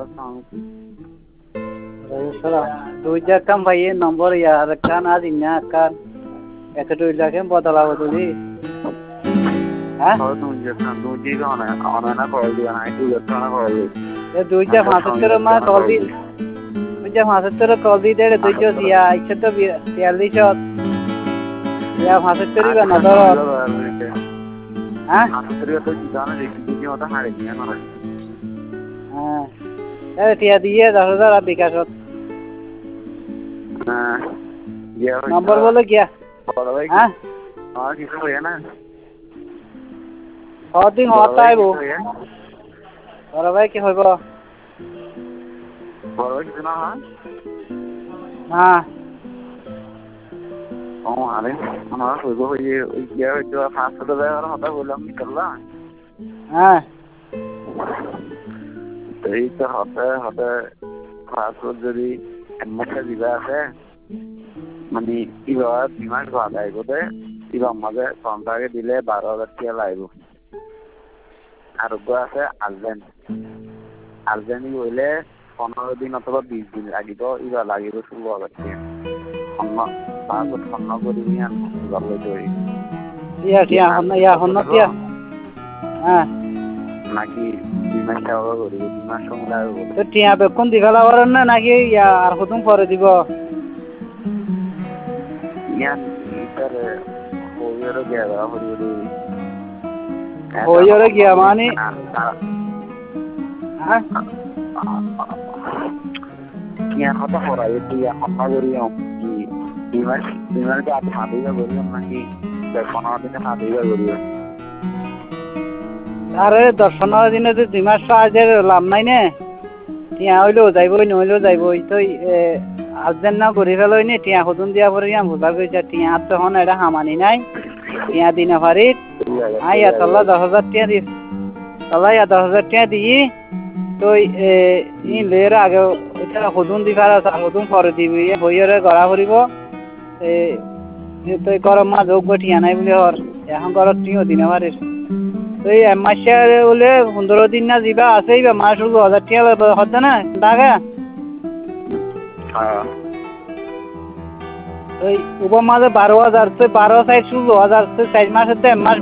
দুইটা কাম ভাইয়ে নম্বর ইয়ার কান আজ ইন্না কান একটা দুই লাখে বদলা বদলি হ্যাঁ দুইটা 75 মা কল দি দুইটা 75 কল দি দে দুইটা ইয়া 142 ইয়া 75 বা না ধর হ্যাঁ হ্যাঁ টিয়া দিয়ে 10,000 আর বিকাশত নম্বর বলে গিয়া হ্যাঁ দিন হতাইব বড় ভাই কি হইব হ্যাঁ আরে আমার হইব হইয়ে ওই গিয়া হইতো 500 টাকা হতা বললাম কি করলাম হ্যাঁ এই তো হতে পাসপোর্ট যদি মাসে দিবা আছে মানে এবার ডিমান্ড করা যায় বোধে এবার মাঝে কন্ট্রাক্টে দিলে 12,000 টাকা লাগবে আর আছে আলজেনি হইলে 15 দিন অথবা 20 দিন লাগিব এবার লাগিব 16,000 টাকা পাসপোর্ট খন্ন করে নিয়ে এবার লইতে হই হ্যাঁ নাকি 2 মাস টাকা করে 2 মাস সময় লাগবে তো টিয়া বেকন দিঘালা করেন না নাকি আর কতদিন পরে দিব ইয়ান ইতার হইরে গিয়া হইরে গিয়া মানে হ্যাঁ কিয়া কথা করাই দিয়া কথা করিও কি ডিমান্ড কা ফাদিবা করিও নাকি 15 দিনে ফাদিবা করিও আরে 10-15 দিনে তো 2 মাস আজের লাভ নাই নে টিয়া হইলেও যাইবই নহইলেও যাইবই তো আজের না করি ফেলই নি টিয়া কতদিন দিয়া পরে আমি বুঝা কইছা টিয়া তো হন এটা হামানি নাই টিয়া দিনা পারি আইয়া তল্লা 10,000 টাকা দি তল্লা 10,000 টাকা দিই তো ই লের আগে এটা কতদিন দি পারা কতদিন পরে দিবি হইরে গড়া করিব তো গরম মা যোগ টিয়া নাই বলে হর এখন গরম টিও দিনা পারি তো এই মাসে বলে 15 দিন না যাবা আছে বা মাস 16,000 টাকা হচ্ছে না টাকা ওই উপর মাঝে 12,000 12 সাইড 16,000 4 মাসের মাস